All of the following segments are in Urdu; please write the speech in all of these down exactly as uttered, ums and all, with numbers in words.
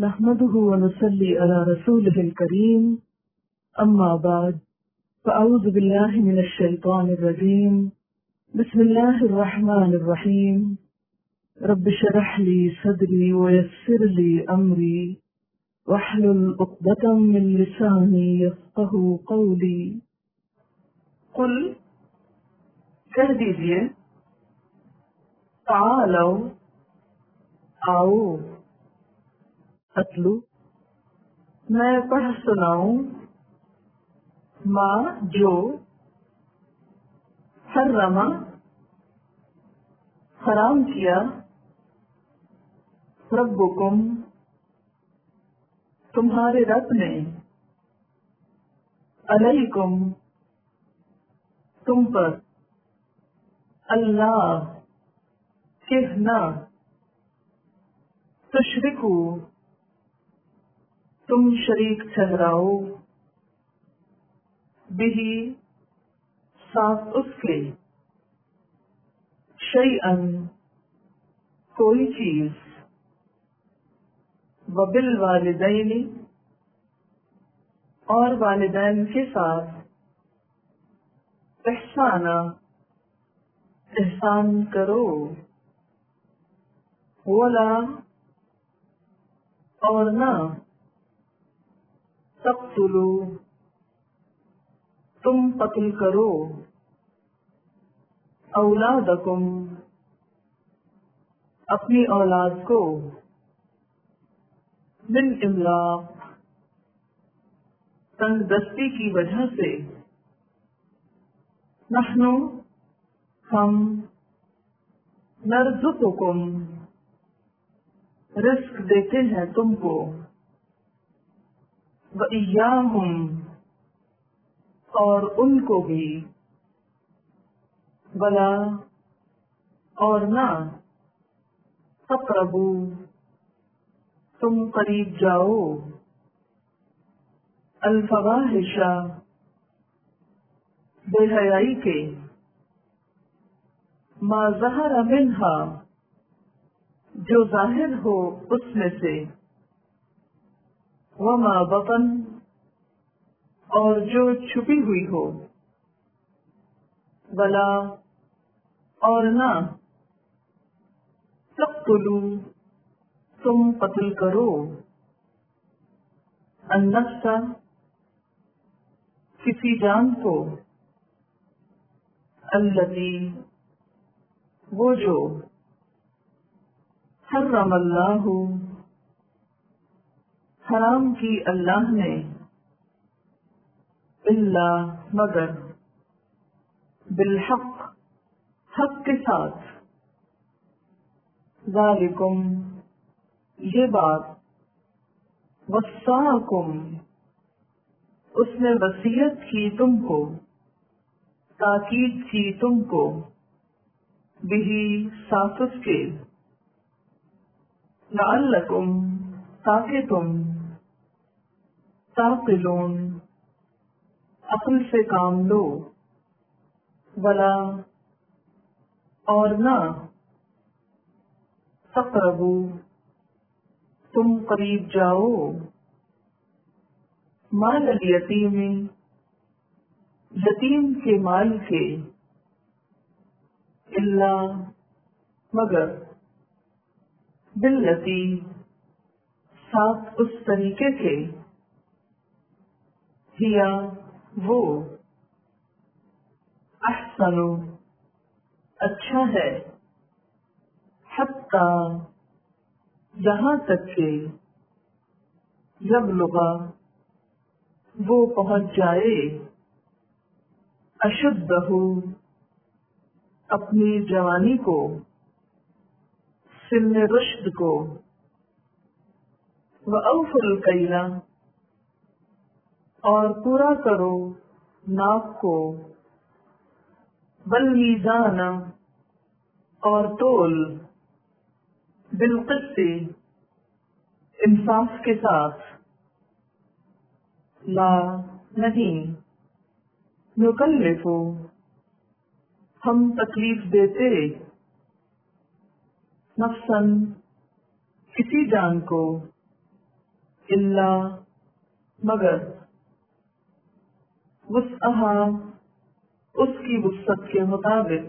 نحمده ونصلي على رسوله الكريم أما بعد فأعوذ بالله من الشيطان الرجيم بسم الله الرحمن الرحيم رب اشرح لي صدري ويسر لي أمري واحلل عقدة من لساني يفقهوا قولي قل کہہ دیجئے تعالوا آؤ اتلو میں پڑھ سناؤں ماں جو حرم حرام کیا ربکم تمہارے رب نے علیکم تم پر اللہ کہنا تشرکو تم شریک ٹھہراؤ بھی ساتھ اس کے شیئن کوئی چیز وبالوالدین اور والدین کے ساتھ احسانہ احسان کرو ولا اور نہ تقتلو تم قتل کرو اولادکم اپنی اولاد کو من املاق تنگ دستی کی وجہ سے نحن ہم نرزقکم رزق دیتے ہیں تم کو وَإِيَّاهُمْ اور ان کو بھی ولا اور نہ تقربوا تم قریب جاؤ الفواحش بے حیائی کے ما ظہر منہا جو ظاہر ہو اس میں سے وما بطن اور جو چھپی ہوئی ہو ولا اور نہ تقتلوا تم قتل کرو النفس کسی جان کو التی وہ جو حرم اللہ حرام کی اللہ نے اللہ مگر بالحق حق کے ساتھ ذالکم یہ بات وصاکم اس نے وصیت کی تم کو تاکید کی تم کو بہی ساتھ اس کے لعلکم تاکہ تم تعقلون عقل سے کام لو ولا اور نہ تقربوا تم قریب جاؤ مال الیتیم یتیم کے مال کے الا مگر باللتی ساتھ اس طریقے کے ہیا وہ احسن اچھا ہے حتی جہاں تک کہ یبلغ وہ پہنچ جائے اشدہ اپنی جوانی کو سن رشد کو وَأَوْفُوا الْكَيْلَ اور پورا کرو ناپ کو وَالْمِيزَانَ اور تول بالقسط انصاف کے ساتھ لا نہیں نکلف ہم تکلیف دیتے نفسن کسی جان کو اللہ مگر وسعها اس کی وسعت کے مطابق،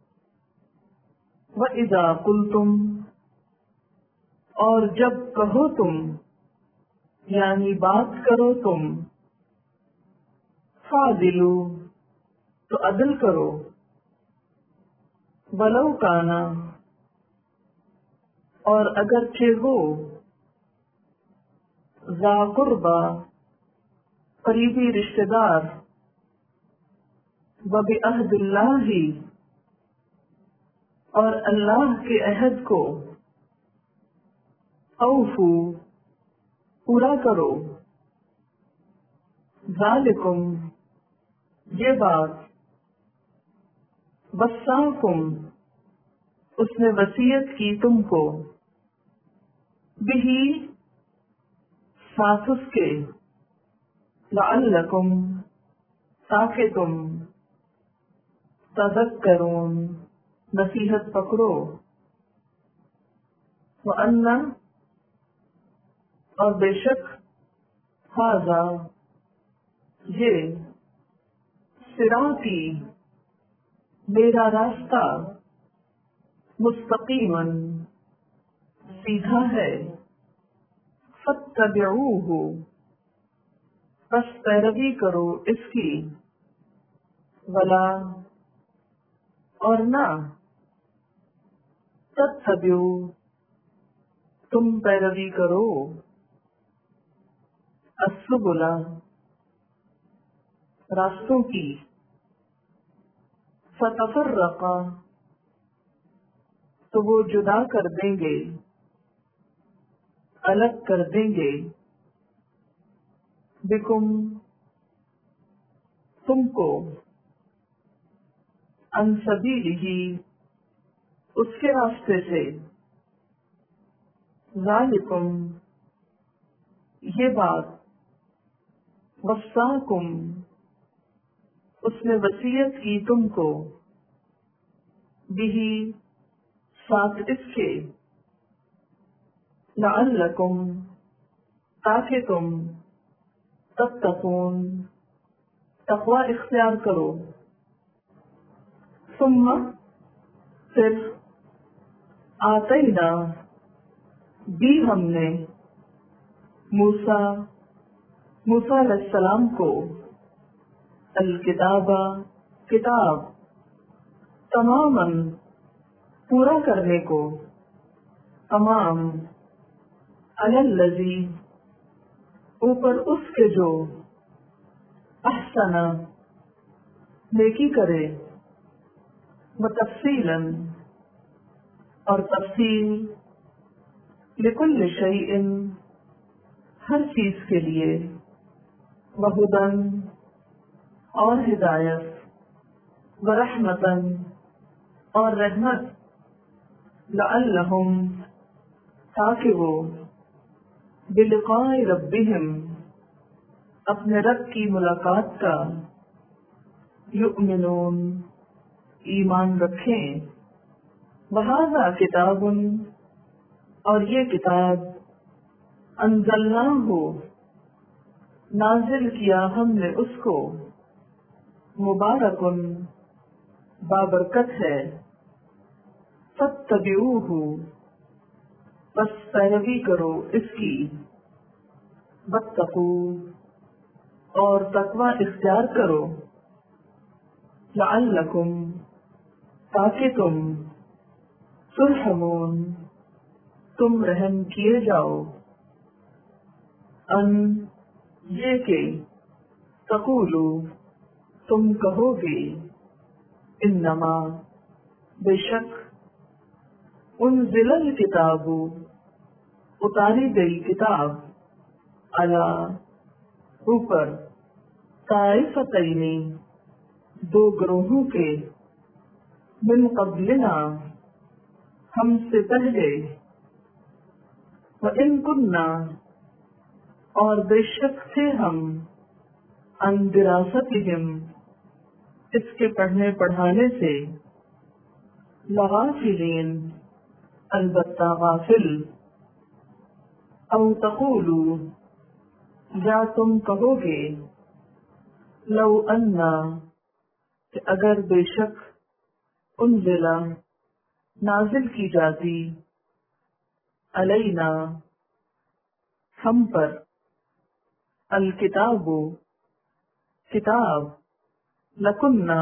وَإِذَا قُلْتُمْ اور جب کہو تم، یعنی بات کرو تم، فَعْدِلُوا تو عدل کرو، وَلَوْ كَانَ اور اگرچہ ہو، ذا قربا قریبی رشتہ دار، وَبِعَهْدِ اللَّهِ اور اللہ کے عہد کو، اوفو پورا کرو، ذالکم یہ بات، وصاکم اس نے وصیت کی تم کو، بہی ساتھ اس کے، لعلکم تاکہ تم، تذکرون نصیحت پکڑو، وَأَنَّ اور بے شک، ھذا یہ، صراطی میرا راستہ، مستقیما سیدھا ہے، فاتبعوہ بس پیروی کرو اس کی، ولا اور نہ، تتبعوا تم پیروی کرو، السبل راستوں کی، فتفرق تو وہ جدا کر دیں گے، الگ کر دیں گے، بکم تم کو، عن سبیلہ اس کے راستے سے، ذالکم یہ بات، وصاکم اس نے وصیت کی تم کو، بہی ساتھ اس کے، لعلکم تاکہ تم، تتقون تقوی اختیار کرو، ثم پھر، آتینا دی ہم نے، موسیٰ موسیٰ علیہ السلام کو، الکتاب کتاب، تماما پورا کرنے کو، تمام، علی الذی اوپر اس کے جو، احسن نیکی کرے، وتفصیلا اور تفصیل، لکل شیء ہر چیز کے لیے، وہدن اور ہدایت، ورحمتن اور رحمت، لعلہم تاکہ وہ، بلقاء ربہم اپنے رب کی ملاقات کا، یؤمنون ایمان رکھیں، وہذا کتاب اور یہ کتاب، انزلناہ نازل کیا ہم نے اس کو، مبارکن بابرکت ہے، فاتبعوہ بس پیروی کرو اس کی، واتقوا اور تقوی اختیار کرو، لعلکم تاکہ تم، ترحمون تم رحم کیے جاؤ، ان یہ کہ، تقولو تم کہو گے، انما بے شک، انزل الکتاب اتاری گئی کتاب، علی اوپر، طائفتین دو گروہوں کے، من قبلنا ہم سے پہلے، وَإِن كُنَّا اور بے شک تھے ہم، عن دراستہم اس کے پڑھنے پڑھانے سے، لغافلین البتہ غافل، او تقولوا یا تم کہو گے لو انا کہ اگر بے شک انزلا نازل کی جاتی علینا ہم پر الکتاب کتاب لکننا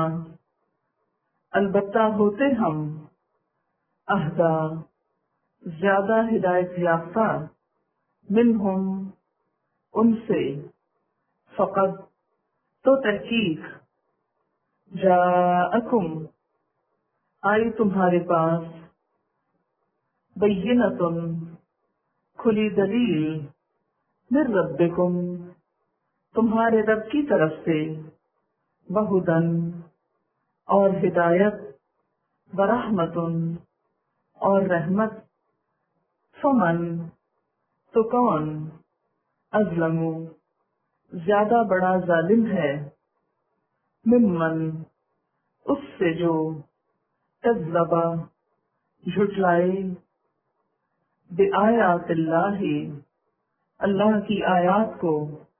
البتہ ہوتے ہم اہدا زیادہ ہدایت یافتہ منہم ان سے فقط تو تحقیق جاءکم آئی تمہارے پاس بینۃ کھلی دلیل من ربکم تمہارے رب کی طرف سے وہدن اور ہدایت ورحمت اور رحمت فمن تو کون اظلم زیادہ بڑا ظالم ہے ممن اس سے جو کذب جھٹلائے بآیات اللہ اللہ کی آیات کو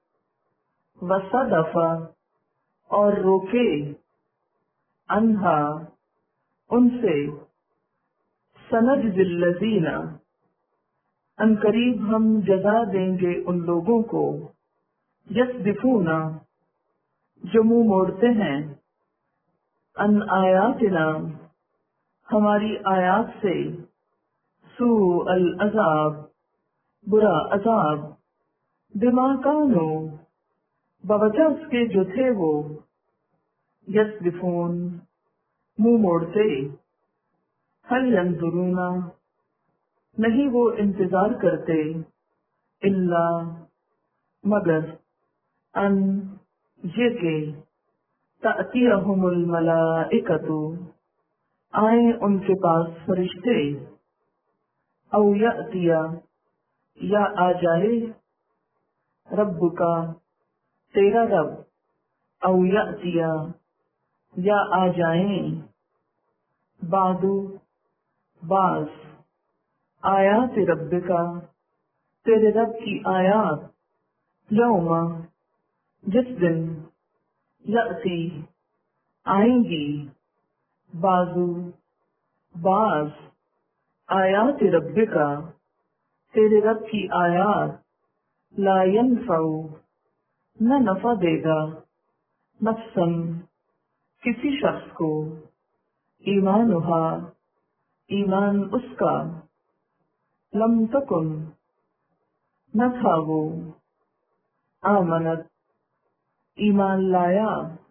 وصدف اور روکے انہا ان سے سنجزی الذین ان قریب ہم جزا دیں گے ان لوگوں کو یصدفون جو منہ موڑتے ہیں ان آیاتنا ہماری آیات سے سوء العذاب برا عذاب بما کانوا بوجہ اس کے جو تھے وہ یصدفون منہ موڑتے هل ينظرون نہیں وہ انتظار کرتے الا مگر ان یہ کہ تأتیہم الملائکۃ آئیں ان کے پاس فرشتے او یأتیا یا آ جائے رب کا تیرا رب او یأتیا یا آ جائیں بعد بعض آیات رب کا تیرے رب کی آیات یوم جس دن یأتی آئیں گی بازو بعض آیات رب کا تیرے رب کی آیات لا ینفع نہ نفع دے گا نفسن کسی شخص کو ایمانہا ایمان اس کا لم تکن نہ تھا وہ آمنت ایمان لایا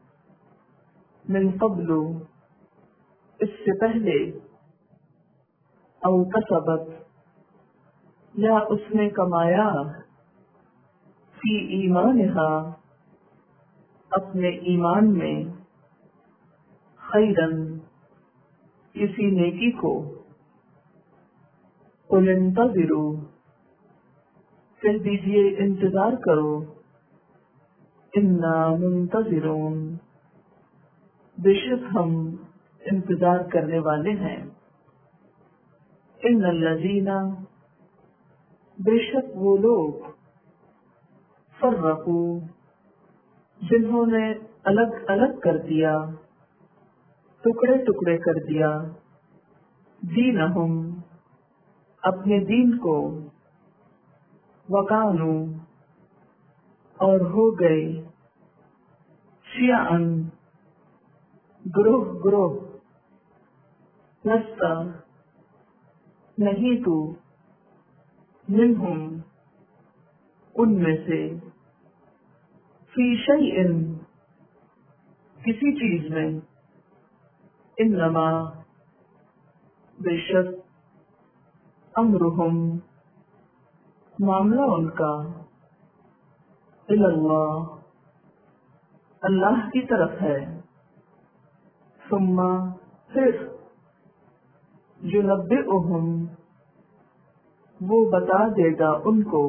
من قبل اس سے پہلے او کسبت یا اس نے کمایا فی ایمانہا اپنے ایمان میں خیرن کسی نیکی کو قل انتظروا کہہ دیجئے انتظار کرو انا منتظرون بے شک ہم انتظار کرنے والے ہیں ان الذین بے شک وہ لوگ فرقوا جنہوں نے الگ الگ کر دیا ٹکڑے ٹکڑے کر دیا دینہم اپنے دین کو وکانو اور ہو گئے شیعن گروہ گروہ لستا نہیں تو منہم ان میں سے فی شیئن کسی چیز میں انما بے شک امرہم معاملہ ان کا اللہ اللہ کی طرف ہے ثم پھر ينبئهم وہ بتا دے گا ان کو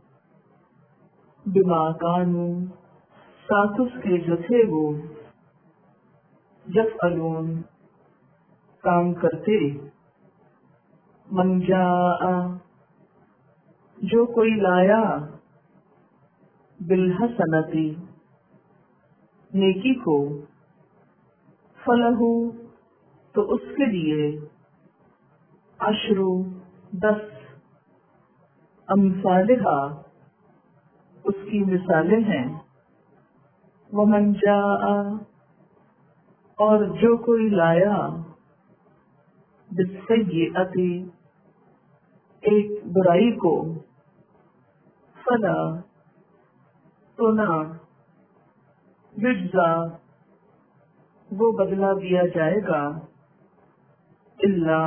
بما کانوا ساتھ اس کے جو تھے وہ یفعلون کام کرتے من جاء جو کوئی لایا बिलहसनति नेकी को, फलहु तो उसके लिए, अश्रु दस, अम्सालिहा उसकी मिसालें हैं, वमन जाआ और जो कोई लाया, बिस्सय्यिअति एक बुराई को, फला तो ना, युज्जा वो बदला दिया जाएगा, इल्ला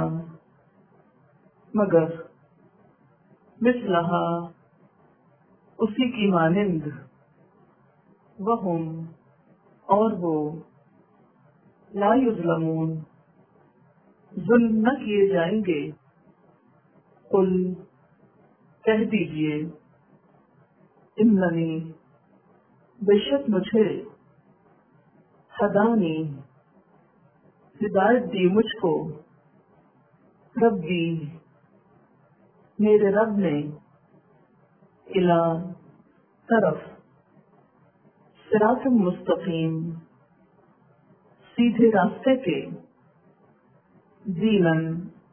मगर, मिसलहा उसी की मानिंद, वहुम और वो, ला युज़लमून जुल्म न किए जाएंगे, कुल कह दीजिए, इन्ननी बेशक मुझे, हदानी हिदायत दी मुझको, रब्बी मेरे रब ने, इला तरफ, सिरातुल मुस्तकीम सीधे रास्ते के, दीनन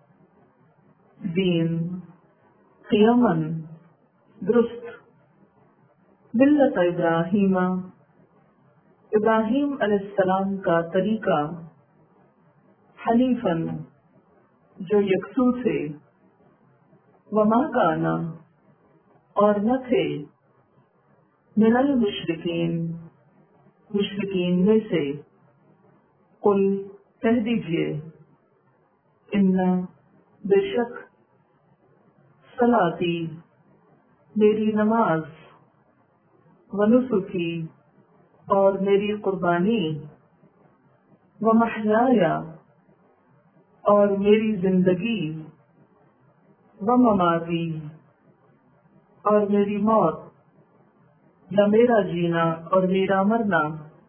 दीन, क़ियामन दुरुस्त, मिल्लत इब्राहीमा इब्राहीम अलैहिस्सलाम का तरीका, हनीफन जो यकसू थे, वमा काना और न थे, मिनल मुशरिकीन मुशरिकीन में से, कुल कह दीजिए, इन्ना बेशक, सलाती मेरी नमाज, वनुसुकी और मेरी कुर्बानी, व महयाया और मेरी जिंदगी, व ममाती और मेरी मौत, या मेरा जीना और मेरा मरना,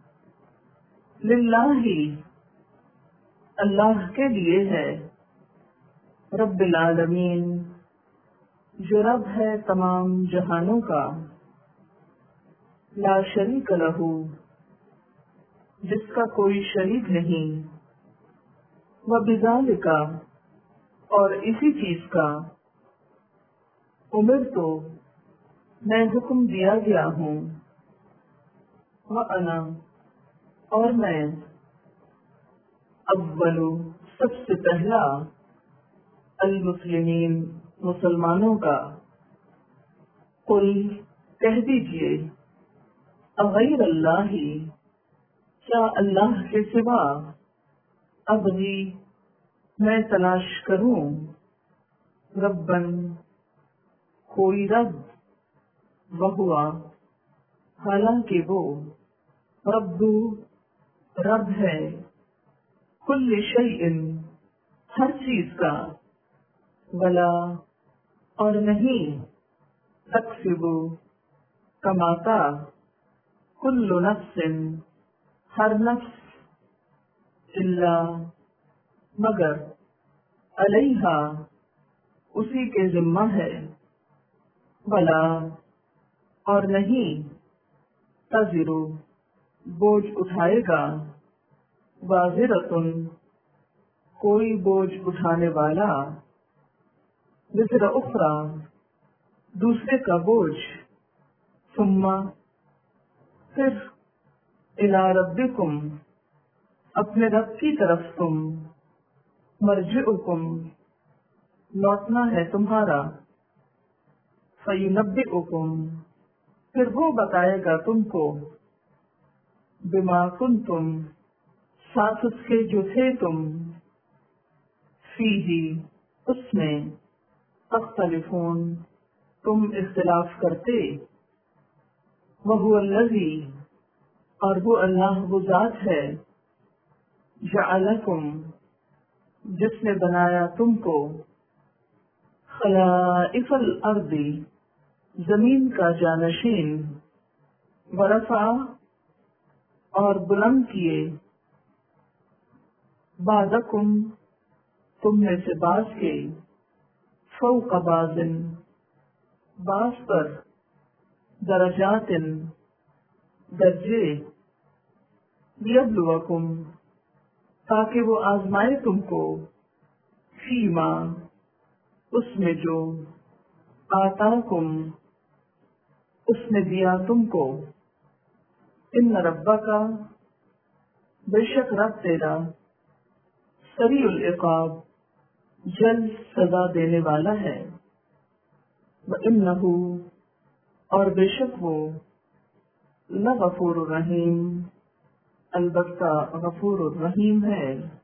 लिल्लाही अल्लाह के लिए है, रब्बिल आलमीन जो रब है तमाम जहानों का, ला शरीक लहू जिसका कोई शरीक नहीं, व बिज़ालिका और इसी चीज का, उम्र तो मैं हुक्म दिया गया हूँ, व अना और मैं, अव्वलु सबसे पहला, अल मुस्लिमीन मुसलमानों का, कुल कह दीजिए, अगैर अल्लाही क्या अल्लाह के सिवा, अबगी मैं तलाश करूं, रब्बन कोई रब, वहुआ हालांकि वो, रब्बु रब है, कुल्ल शैइन हर चीज का, वला और नहीं, तक्सिबु कमाता, कुल्लु नफ्सिन हर नफ्स, इल्ला मगर, अलैहा उसी के जिम्मा है, वला और नहीं, तज़िरु बोझ उठाएगा, वाज़िरतुन कोई बोझ उठाने वाला, विज़्र उख़रा दूसरे का बोझ, सुम्मा फिर, इला रब्बिकुम अपने रब की तरफ तुम, मर्जिउकुम लौटना है तुम्हारा, फयुनब्बिउकुम फिर वो बताएगा तुमको, बिमा कुंतुम साथ उसके जो थे तुम, फीही उसमें, तख्तलिफून तुम इख्तिलाफ करते, वहुवल्लज़ी और वो अल्लाह वो जात है, जअलकुम जिसने बनाया तुमको, खलाइफल अर्दी जमीन का जानशीन, वरफा और बुलंद किए, बादकुम तुम में से बाज के, फौक़ बाज़िन बाज पर, درجات درجے، لیبلوکم تاکہ وہ آزمائے تم کو، فیما اس میں جو، آتاکم اس نے دیا تم کو، ان ربک بے شک رب تیرا، سریع العقاب جلد سزا دینے والا ہے، وَإِنَّهُ اور بے شک وہ، لغفور الرحیم البتہ غفور الرحیم ہے۔